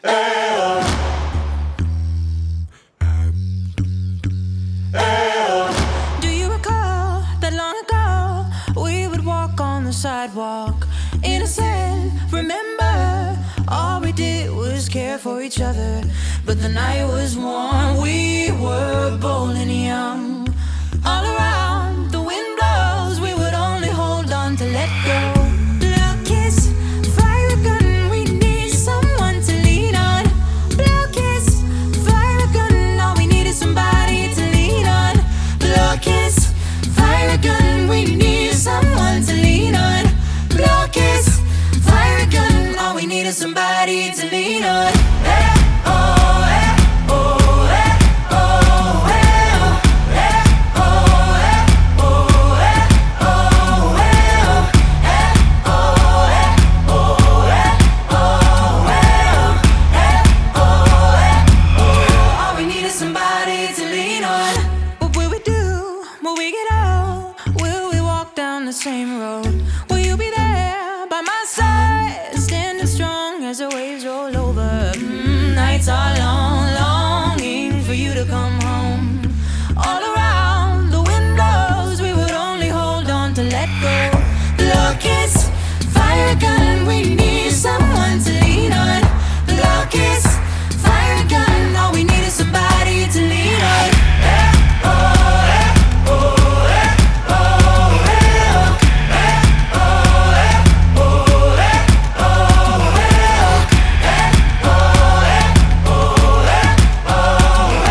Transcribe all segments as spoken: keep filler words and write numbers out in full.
Do you recall that long ago we would walk on the sidewalk, innocent? Remember, all we did was care for each other. But the night was warm, we were bold and young. All around, the wind blows, we would only hold on to let go. Blow kiss, fire gun, we need someone to lean on. Blow kiss, fire gun, all we need is somebody to lean on. Blow kiss, fire gun, we need someone to lean on. Blow kiss, fire gun, all we need is somebody to lean on. Hey, oh, hey, oh, hey, oh, hey, oh, hey, oh, hey, oh, hey, oh, hey, oh, hey, oh, hey, oh, hey, oh, hey, oh, oh. All we need is somebody to lean on. What will we do when we get old? Will we walk down the same road? Will you be there by my side, standing strong as the waves roll over? Mm, nights are long, longing for you to come home. All around, the wind blows, we would only hold on to let go. Blow kiss, fire gun, we need someone to lean on. Blow kiss, fire gun, all we need is somebody to lean on. Hey, oh, hey, oh, hey, oh, hey, oh, hey, oh, hey, oh, hey, oh, hey, oh, hey, oh, hey, oh, hey, oh,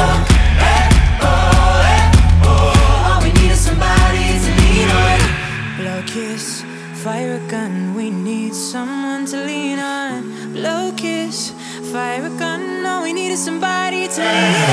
hey, oh, hey, oh, hey, oh. All we need is somebody to lean on. Blow kiss, fire a gun, we need someone to lean on. Blow kiss, fire a gun, all we need is somebody to lean on.